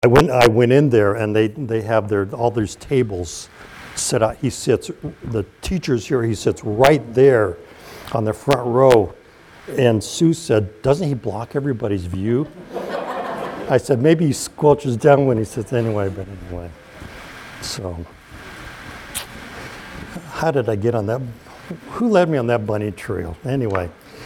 I went in there, and they have all these tables set out. The teacher's here, he sits right there on the front row. And Sue said, "Doesn't he block everybody's view?" I said, "Maybe he squelches down when he sits anyway," but anyway. So, how did I get on that? Who led me on that bunny trail? Anyway.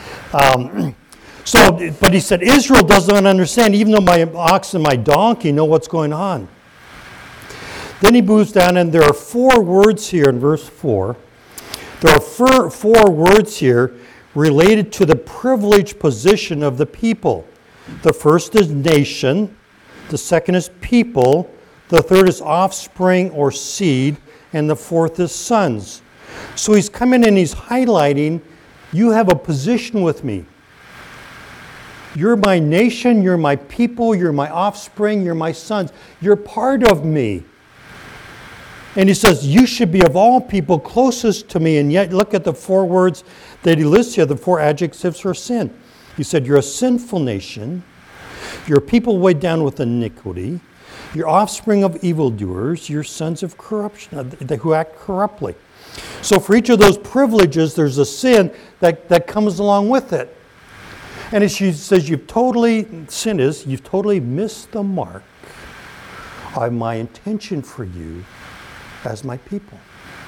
But he said, Israel doesn't understand, even though my ox and my donkey know what's going on. Then he moves down, and there are 4 words here in verse 4. There are four words here related to the privileged position of the people. The first is nation, the second is people, the third is offspring or seed, and the fourth is sons. So he's coming and he's highlighting, you have a position with me. You're my nation, you're my people, you're my offspring, you're my sons. You're part of me. And he says, you should be of all people closest to me. And yet, look at the 4 words that he lists here, the 4 adjectives for sin. He said, you're a sinful nation. You're a people weighed down with iniquity. You're offspring of evildoers. You're sons of corruption, who act corruptly. So for each of those privileges, there's a sin that comes along with it. And she says, you've totally missed the mark of my intention for you as my people.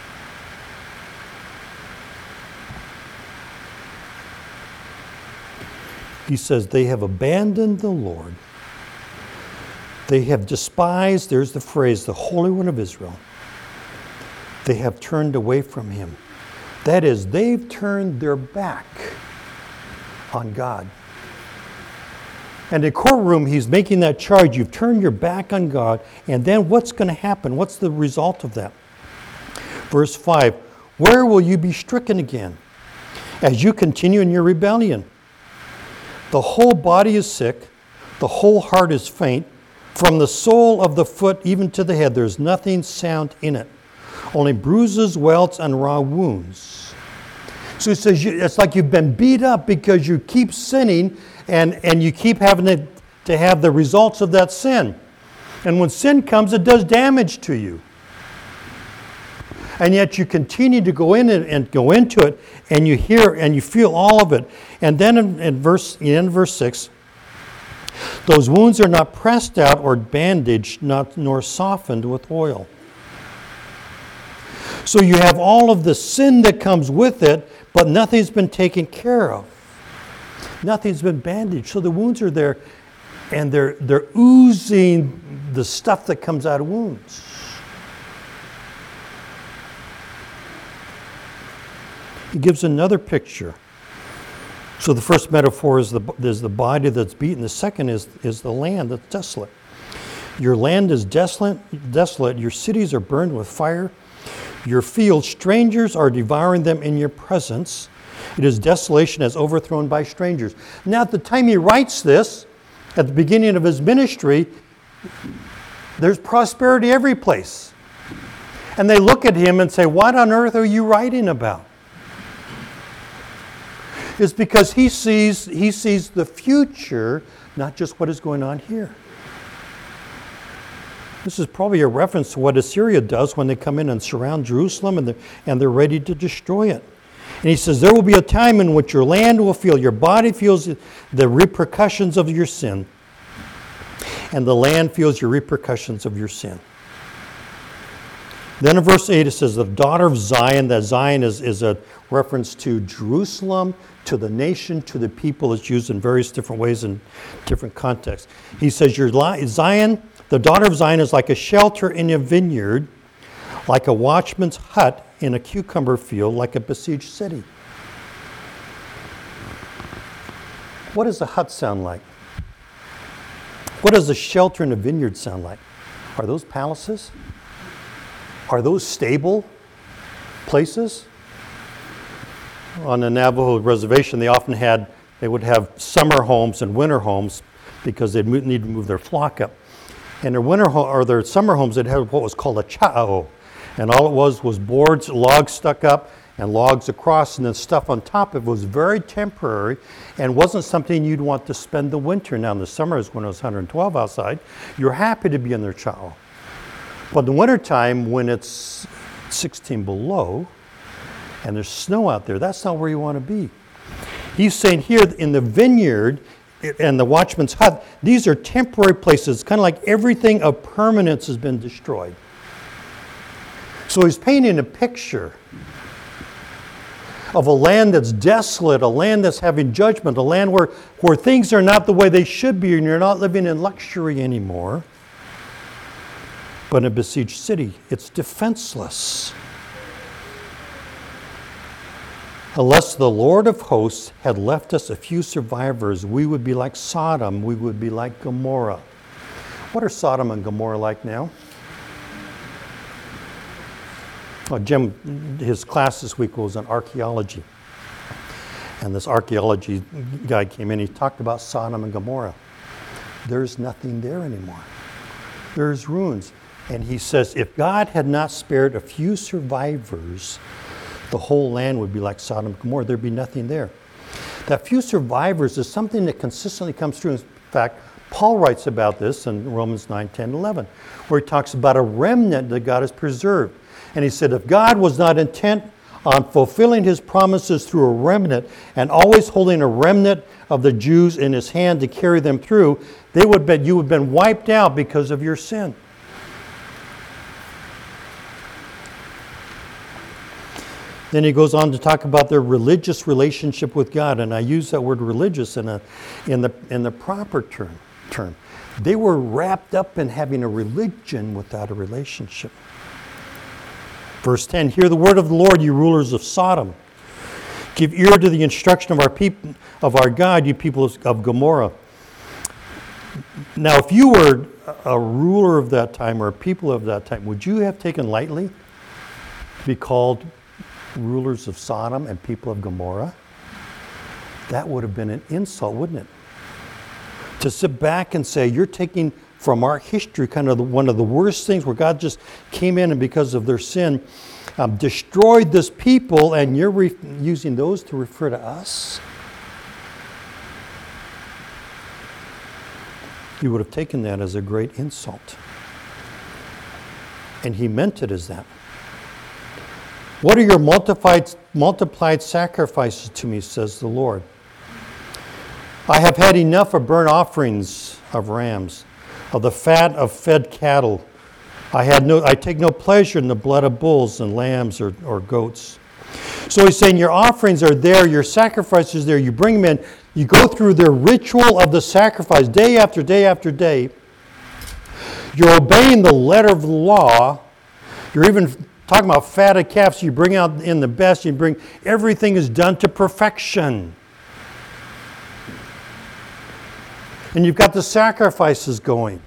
He says, they have abandoned the Lord. They have despised, there's the phrase, the Holy One of Israel. They have turned away from him. That is, they've turned their back on God. And in the courtroom, he's making that charge. You've turned your back on God, and then what's going to happen? What's the result of that? Verse 5, where will you be stricken again as you continue in your rebellion? The whole body is sick, the whole heart is faint, from the sole of the foot even to the head, there's nothing sound in it, only bruises, welts, and raw wounds. So he says, it's like you've been beat up because you keep sinning and you keep having to have the results of that sin. And when sin comes, it does damage to you. And yet you continue to go in and go into it, and you hear and you feel all of it. And then in verse 6, those wounds are not pressed out or bandaged, nor softened with oil. So you have all of the sin that comes with it, but nothing's been taken care of. Nothing's been bandaged. So the wounds are there, and they're oozing the stuff that comes out of wounds. He gives another picture. So the first metaphor is the body that's beaten. The second is the land that's desolate. Your land is desolate. Your cities are burned with fire. Your fields, strangers are devouring them in your presence. It is desolation as overthrown by strangers. Now at the time he writes this, at the beginning of his ministry, there's prosperity every place. And they look at him and say, what on earth are you writing about? It's because he sees the future, not just what is going on here. This is probably a reference to what Assyria does when they come in and surround Jerusalem and they're ready to destroy it. And he says, there will be a time in which your land will feel, your body feels the repercussions of your sin, and the land feels your repercussions of your sin. Then in verse 8 it says, the daughter of Zion, that Zion is a reference to Jerusalem, to the nation, to the people. It's used in various different ways in different contexts. He says, your Zion, the daughter of Zion is like a shelter in a vineyard, like a watchman's hut in a cucumber field, like a besieged city. What does a hut sound like? What does a shelter in a vineyard sound like? Are those palaces? Are those stable places? On the Navajo reservation, they would have summer homes and winter homes because they'd need to move their flock up. And their summer homes, they'd have what was called a cha'o. And all it was boards, logs stuck up, and logs across, and then stuff on top of it was very temporary and wasn't something you'd want to spend the winter. Now in the summers when it was 112 outside, you're happy to be in their chow. But in the wintertime when it's 16 below and there's snow out there, that's not where you want to be. He's saying here in the vineyard and the watchman's hut, these are temporary places, kind of like everything of permanence has been destroyed. So he's painting a picture of a land that's desolate, a land that's having judgment, a land where things are not the way they should be and you're not living in luxury anymore. But in a besieged city, it's defenseless. Unless the Lord of hosts had left us a few survivors, we would be like Sodom, we would be like Gomorrah. What are Sodom and Gomorrah like now? Well, Jim, his class this week was on archaeology. And this archaeology guy came in, he talked about Sodom and Gomorrah. There's nothing there anymore. There's ruins. And he says, if God had not spared a few survivors, the whole land would be like Sodom and Gomorrah. There'd be nothing there. That few survivors is something that consistently comes through. In fact, Paul writes about this in Romans 9, 10, 11, where he talks about a remnant that God has preserved. And he said, if God was not intent on fulfilling his promises through a remnant and always holding a remnant of the Jews in his hand to carry them through, you would have been wiped out because of your sin. Then he goes on to talk about their religious relationship with God, and I use that word religious in the proper term. They were wrapped up in having a religion without a relationship. Verse 10, hear the word of the Lord, you rulers of Sodom. Give ear to the instruction of our people, of our God, you people of Gomorrah. Now, if you were a ruler of that time or a people of that time, would you have taken lightly to be called rulers of Sodom and people of Gomorrah? That would have been an insult, wouldn't it? To sit back and say, you're taking from our history kind of one of the worst things where God just came in and because of their sin, destroyed this people, and you're using those to refer to us? He would have taken that as a great insult. And he meant it as that. What are your multiplied sacrifices to me, says the Lord? I have had enough of burnt offerings of rams, of the fat of fed cattle. I take no pleasure in the blood of bulls and lambs or goats. So he's saying your offerings are there, your sacrifices are there, you bring them in, you go through their ritual of the sacrifice day after day after day. You're obeying the letter of the law. You're even talking about fatted calves, you bring out in the best, everything is done to perfection. And you've got the sacrifices going.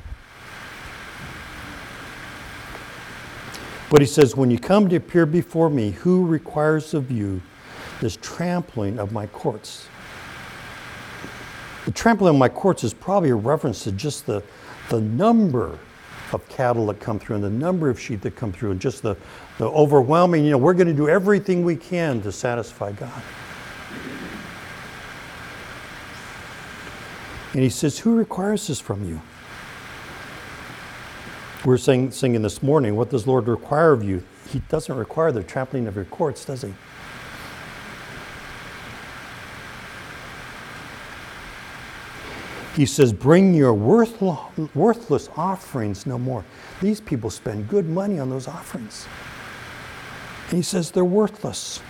But he says, when you come to appear before me, who requires of you this trampling of my courts? The trampling of my courts is probably a reference to just the number of cattle that come through and the number of sheep that come through and just the overwhelming, we're going to do everything we can to satisfy God. And he says, who requires this from you? We're singing this morning, what does the Lord require of you? He doesn't require the trampling of your courts, does he? He says, bring your worthless offerings no more. These people spend good money on those offerings. And he says they're worthless.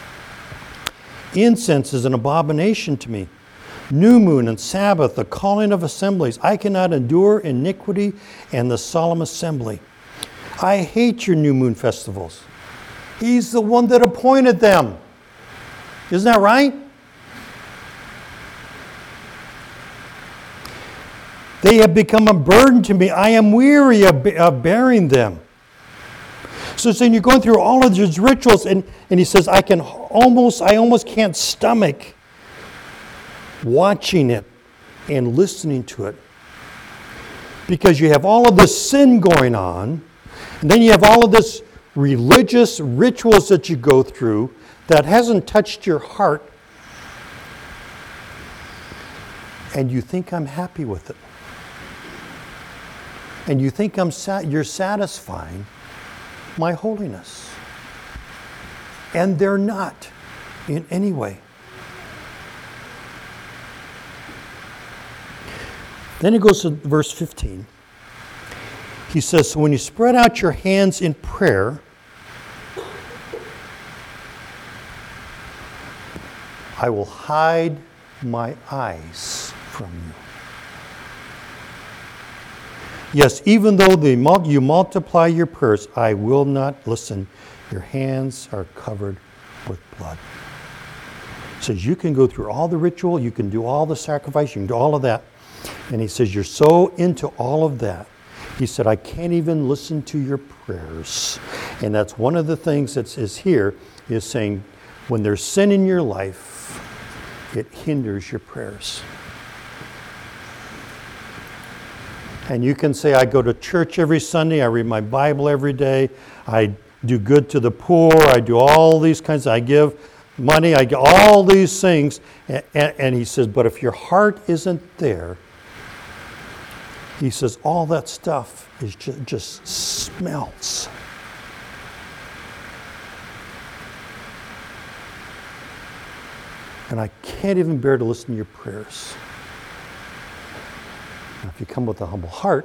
Incense is an abomination to me. New moon and Sabbath, the calling of assemblies. I cannot endure iniquity and the solemn assembly. I hate your new moon festivals. He's the one that appointed them. Isn't that right? They have become a burden to me. I am weary of bearing them. So saying you're going through all of these rituals, and he says, I almost can't stomach watching it and listening to it. Because you have all of this sin going on, and then you have all of this religious rituals that you go through that hasn't touched your heart, and you think I'm happy with it. And you think you're satisfying my holiness. And they're not in any way. Then he goes to verse 15. He says, so when you spread out your hands in prayer, I will hide my eyes from you. Yes, even though you multiply your prayers, I will not listen. Your hands are covered with blood. He says you can go through all the ritual, you can do all the sacrifice, you can do all of that. And he says you're so into all of that. He said, I can't even listen to your prayers. And that's one of the things that is here, is saying when there's sin in your life, it hinders your prayers. And you can say, I go to church every Sunday, I read my Bible every day, I do good to the poor, I do all these kinds, I give money, I do all these things. And he says, but if your heart isn't there, he says, all that stuff is just smells. And I can't even bear to listen to your prayers. Now, if you come with a humble heart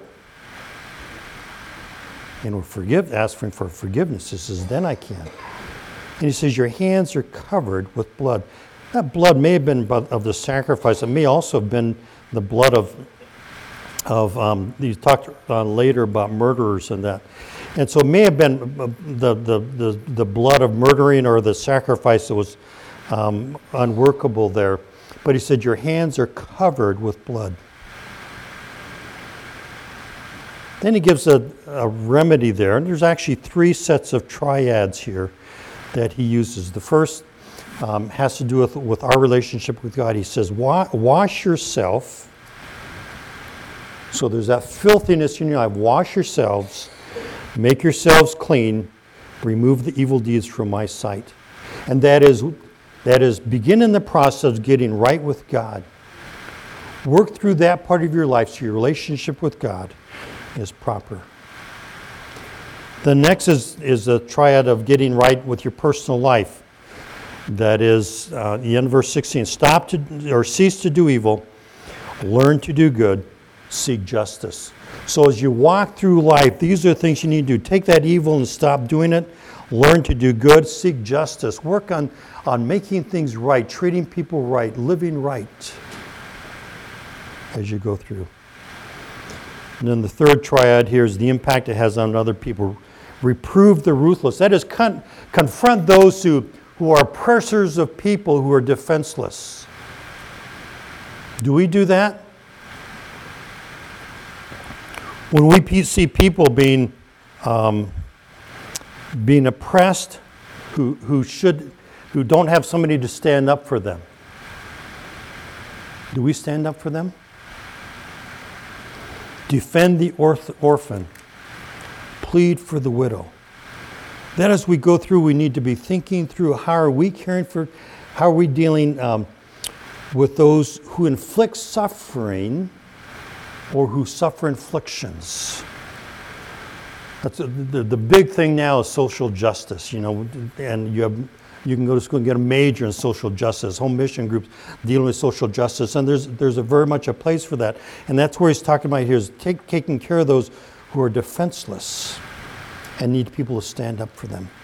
and will ask for forgiveness, he says, then I can. And he says, your hands are covered with blood. That blood may have been of the sacrifice. It may also have been the blood of you talked later about murderers and that. And so it may have been the blood of murdering or the sacrifice that was unworkable there. But he said, your hands are covered with blood. Then he gives a remedy there, and there's actually 3 sets of triads here that he uses. The first has to do with our relationship with God. He says, wash yourself. So there's that filthiness in your life. Wash yourselves, make yourselves clean, remove the evil deeds from my sight. And that is begin in the process of getting right with God. Work through that part of your life so your relationship with God is proper. The next is a triad of getting right with your personal life. That is, the end of verse 16. Cease to do evil, learn to do good, seek justice. So as you walk through life, these are the things you need to do. Take that evil and stop doing it. Learn to do good, seek justice. Work on making things right, treating people right, living right as you go through. And then the third triad here is the impact it has on other people. Reprove the ruthless. That is, confront those who are oppressors of people who are defenseless. Do we do that? When we see people being oppressed, who don't have somebody to stand up for them, do we stand up for them? Defend the orphan. Plead for the widow. Then as we go through, we need to be thinking through how are we dealing with those who inflict suffering or who suffer inflictions. That's the big thing now is social justice, and you can go to school and get a major in social justice. Home mission groups dealing with social justice, and there's very much a place for that. And that's where he's talking about here is taking care of those who are defenseless and need people to stand up for them.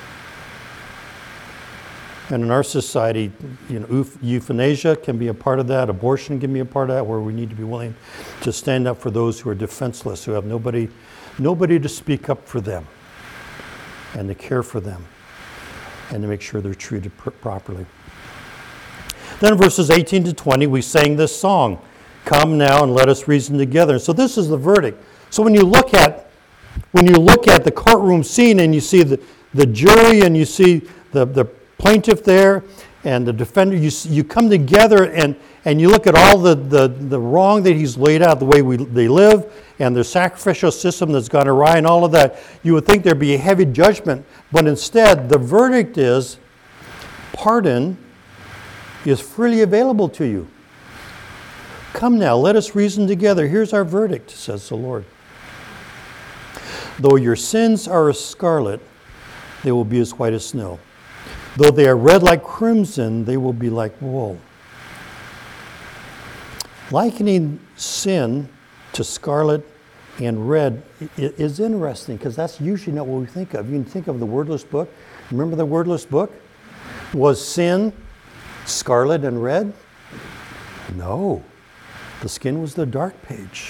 And in our society, euthanasia can be a part of that. Abortion can be a part of that, where we need to be willing to stand up for those who are defenseless, who have nobody to speak up for them and to care for them and to make sure they're treated properly. Then in verses 18 to 20, we sang this song, "Come now and let us reason together." So this is the verdict. So when you look at the courtroom scene and you see the jury and you see the plaintiff there and the defender, you come together and you look at all the wrong that he's laid out, the way they live, and the sacrificial system that's gone awry and all of that. You would think there'd be a heavy judgment, but instead the verdict is Pardon is freely available to you. Come now, let us reason together. Here's our verdict, says the Lord. Though your sins are as scarlet, they will be as white as snow. Though they are red like crimson, they will be like wool. Likening sin to scarlet and red is interesting because that's usually not what we think of. You can think of the wordless book. Remember the wordless book? Was sin scarlet and red? No. The skin was the dark page.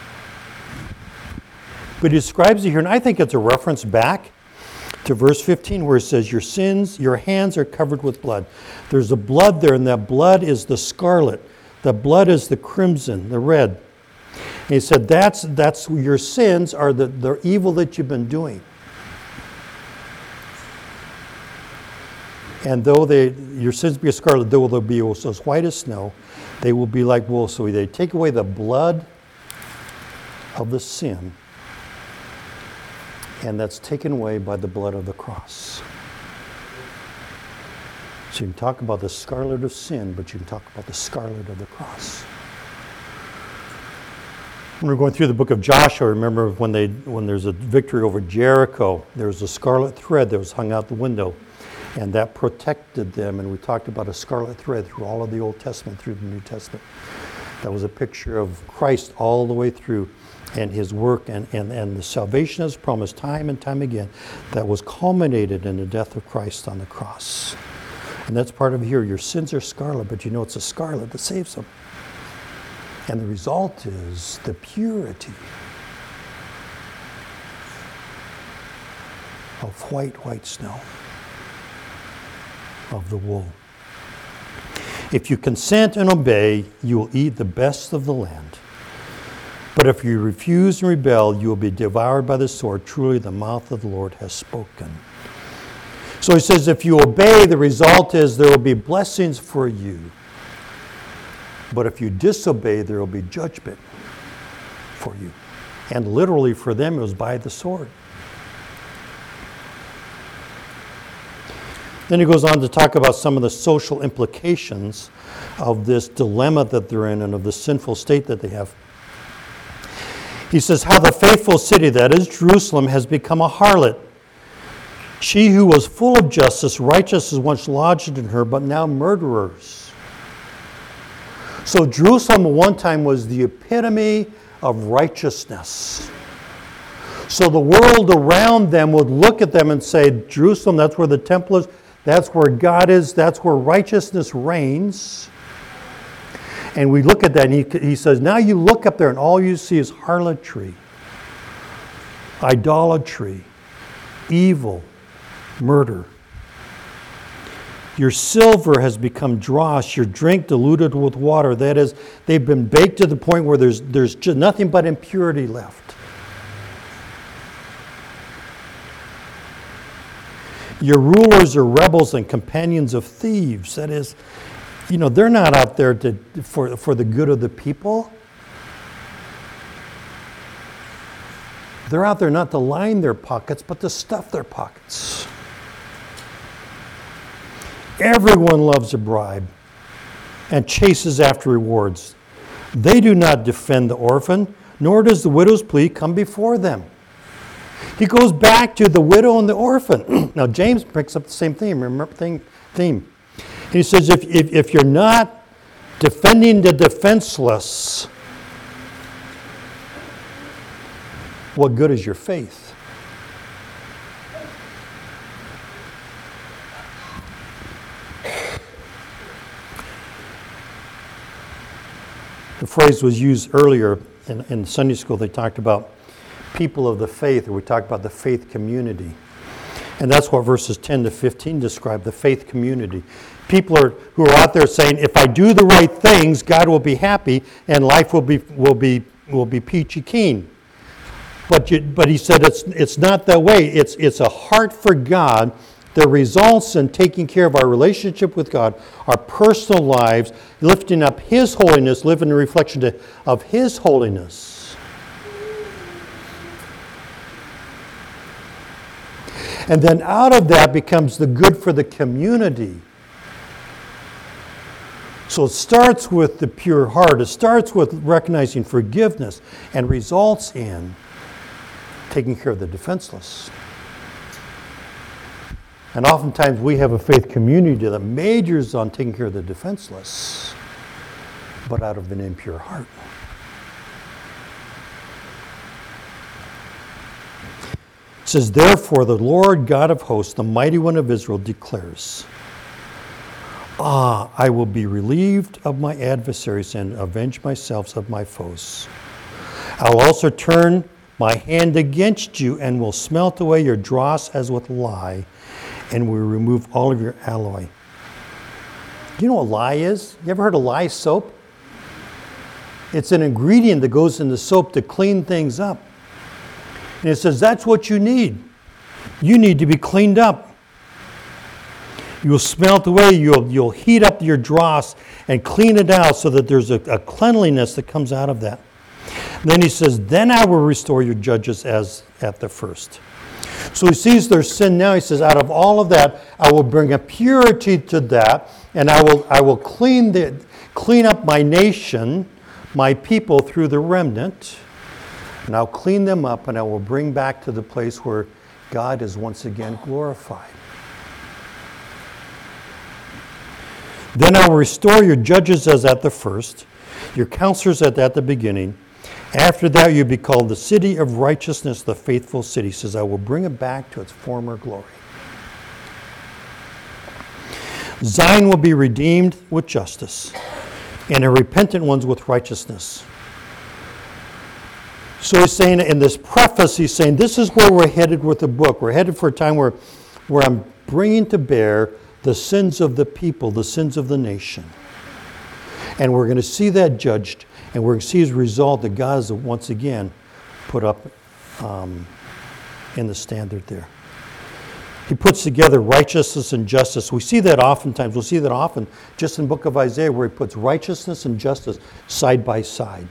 But he describes it here, and I think it's a reference back to verse 15 where it says, your sins, your hands are covered with blood. There's a blood there, and that blood is the scarlet. The blood is the crimson, the red. And he said, that's your sins are the evil that you've been doing. And though your sins be as scarlet, though they'll be also as white as snow, they will be like wool. So they take away the blood of the sin, and that's taken away by the blood of the cross. So you can talk about the scarlet of sin, but you can talk about the scarlet of the cross. When we're going through the book of Joshua, remember when there's a victory over Jericho, there was a scarlet thread that was hung out the window, and that protected them. And we talked about a scarlet thread through all of the Old Testament, through the New Testament. That was a picture of Christ all the way through, and his work and the salvation as promised time and time again that was culminated in the death of Christ on the cross. And that's part of here. Your sins are scarlet, but you know it's a scarlet that saves them. And the result is the purity of white snow, of the wool. If you consent and obey, you will eat the best of the land. But if you refuse and rebel, you will be devoured by the sword. Truly, the mouth of the Lord has spoken. So he says, if you obey, the result is there will be blessings for you. But if you disobey, there will be judgment for you. And literally for them, it was by the sword. Then he goes on to talk about some of the social implications of this dilemma that they're in and of the sinful state that they have. He says, how the faithful city, that is Jerusalem, has become a harlot. She who was full of justice, righteousness once lodged in her, but now murderers. So Jerusalem at one time was the epitome of righteousness. So the world around them would look at them and say, Jerusalem, that's where the temple is, that's where God is, that's where righteousness reigns. And we look at that, and he says, now you look up there and all you see is harlotry, idolatry, evil, murder. Your silver has become dross, your drink diluted with water. That is, they've been baked to the point where there's just nothing but impurity left. Your rulers are rebels and companions of thieves. That is, they're not out there for the good of the people. They're out there not to line their pockets, but to stuff their pockets. Everyone loves a bribe and chases after rewards. They do not defend the orphan, nor does the widow's plea come before them. He goes back to the widow and the orphan. Now, James picks up the same theme. Remember theme. He says, if you're not defending the defenseless, what good is your faith? The phrase was used earlier in Sunday school. They talked about people of the faith, or we talked about the faith community. And that's what verses 10 to 15 describe, the faith community. People who are out there saying, if I do the right things, God will be happy and life will be peachy keen. But he said it's not that way. It's a heart for God that results in taking care of our relationship with God, our personal lives, lifting up His holiness, living in reflection of His holiness. And then out of that becomes the good for the community. So it starts with the pure heart. It starts with recognizing forgiveness and results in taking care of the defenseless. And oftentimes we have a faith community that majors on taking care of the defenseless, but out of an impure heart. It says, therefore, the Lord God of hosts, the mighty one of Israel, declares, I will be relieved of my adversaries and avenge myself of my foes. I will also turn my hand against you and will smelt away your dross as with lye, and will remove all of your alloy. Do you know what lye is? You ever heard of lye soap? It's an ingredient that goes in the soap to clean things up. And it says that's what you need. You need to be cleaned up. You'll smelt away, you'll heat up your dross and clean it out so that there's a cleanliness that comes out of that. And then he says, then I will restore your judges as at the first. So he sees their sin now. He says, out of all of that, I will bring a purity to that, and I will clean up my nation, my people through the remnant, and I'll clean them up, and I will bring back to the place where God is once again glorified. Then I will restore your judges as at the first, your counselors as at the beginning. After that you'll be called the city of righteousness, the faithful city. He says, I will bring it back to its former glory. Zion will be redeemed with justice, and the repentant ones with righteousness. So he's saying in this preface, he's saying this is where we're headed with the book. We're headed for a time where I'm bringing to bear the sins of the people, the sins of the nation. And we're going to see that judged, and we're going to see as a result that God is once again put up in the standard there. He puts together righteousness and justice. We see that oftentimes. We'll see that often just in the book of Isaiah where he puts righteousness and justice side by side.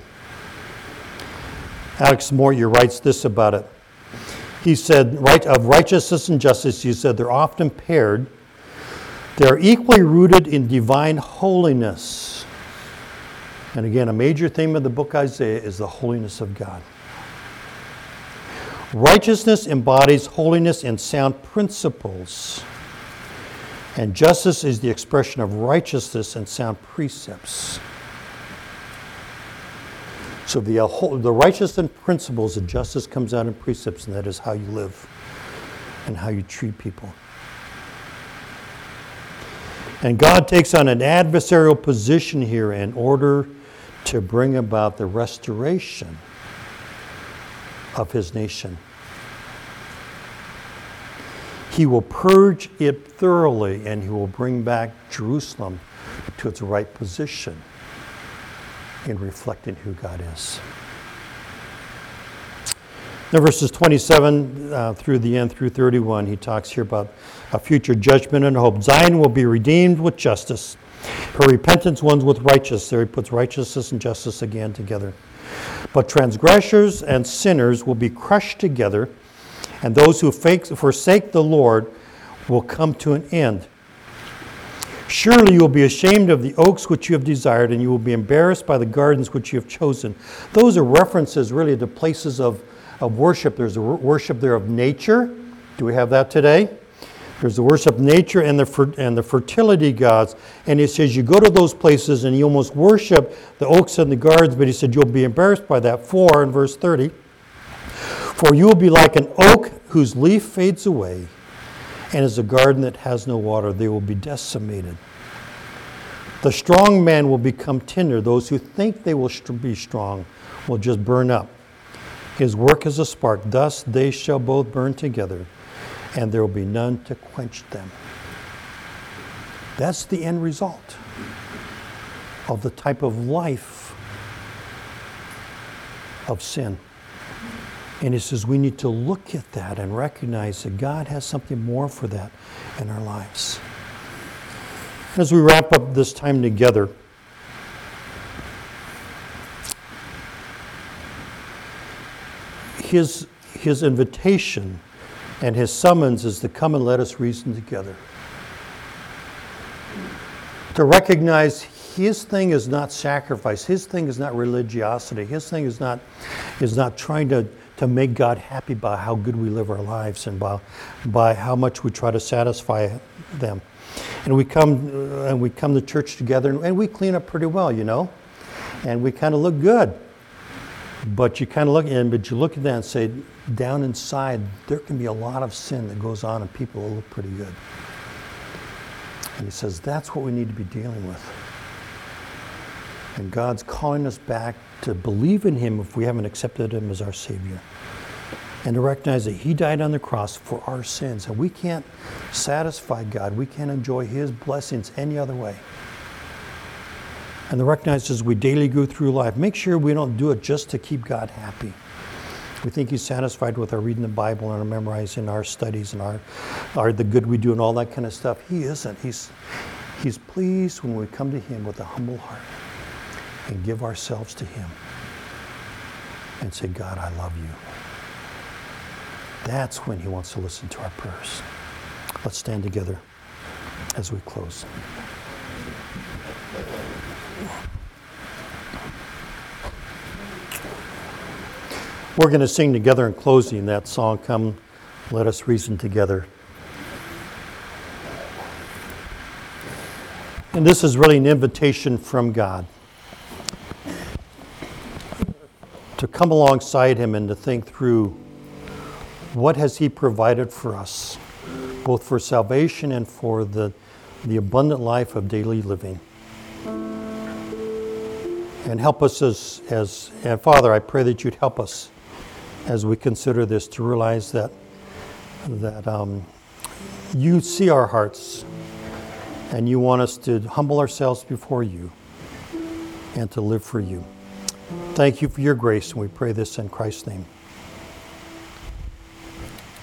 Alex Mortier writes this about it. He said, of righteousness and justice, he said, they're often paired. They're equally rooted in divine holiness. And again, a major theme of the book Isaiah is the holiness of God. Righteousness embodies holiness and sound principles. And justice is the expression of righteousness and sound precepts. So the righteousness and principles of justice comes out in precepts, and that is how you live and how you treat people. And God takes on an adversarial position here in order to bring about the restoration of his nation. He will purge it thoroughly, and he will bring back Jerusalem to its right position in reflecting who God is. Now, verses 27 through the end, through 31, he talks here about a future judgment and hope. Zion will be redeemed with justice. Her repentance ones with righteousness. There he puts righteousness and justice again together. But transgressors and sinners will be crushed together, and those who forsake the Lord will come to an end. Surely you will be ashamed of the oaks which you have desired, and you will be embarrassed by the gardens which you have chosen. Those are references really to places of worship. There's a worship there of nature. Do we have that today? There's the worship of nature and the fertility gods. And he says you go to those places and you almost worship the oaks and the gardens, but he said you'll be embarrassed by that. For, in verse 30, for you will be like an oak whose leaf fades away, and as a garden that has no water. They will be decimated. The strong man will become tinder. Those who think they will be strong will just burn up. His work is a spark. Thus they shall both burn together, and there will be none to quench them. That's the end result of the type of life of sin. And he says we need to look at that and recognize that God has something more for that in our lives. As we wrap up this time together, his invitation and his summons is to come and let us reason together. To recognize His thing is not sacrifice. His thing is not religiosity. His thing is not trying to make God happy by how good we live our lives and by how much we try to satisfy them. And we come to church together and we clean up pretty well, and we kind of look good. But you look at that and say, down inside, there can be a lot of sin that goes on and people will look pretty good. And he says, that's what we need to be dealing with. And God's calling us back to believe in him if we haven't accepted him as our Savior. And to recognize that he died on the cross for our sins. And we can't satisfy God. We can't enjoy his blessings any other way. And to recognize as we daily go through life, make sure we don't do it just to keep God happy. We think he's satisfied with our reading the Bible and our memorizing, our studies and our the good we do and all that kind of stuff. He isn't. He's pleased when we come to him with a humble heart and give ourselves to him and say, God, I love you. That's when he wants to listen to our prayers. Let's stand together as we close. We're going to sing together in closing that song, Come, Let Us Reason Together. And this is really an invitation from God to come alongside him and to think through what has he provided for us, both for salvation and for the abundant life of daily living. And help us and Father, I pray that you'd help us as we consider this to realize that you see our hearts and you want us to humble ourselves before you and to live for you. Thank you for your grace, and we pray this in Christ's name.